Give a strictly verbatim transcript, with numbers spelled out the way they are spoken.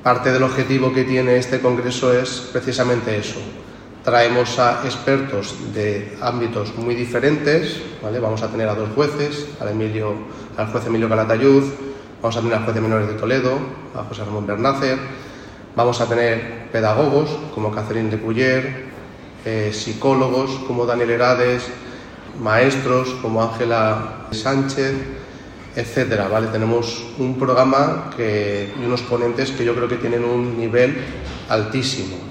parte del objetivo que tiene este congreso es precisamente eso. Traemos a expertos de ámbitos muy diferentes, ¿vale? Vamos a tener a dos jueces, al, Emilio, al juez Emilio Calatayud, vamos a tener al juez de menores de Toledo, a José Ramón Bernácer, vamos a tener pedagogos como Catherine de Culler, eh, psicólogos como Daniel Herades, maestros como Ángela Sánchez, etcétera, ¿vale? Tenemos un programa que, y unos ponentes que yo creo que tienen un nivel altísimo.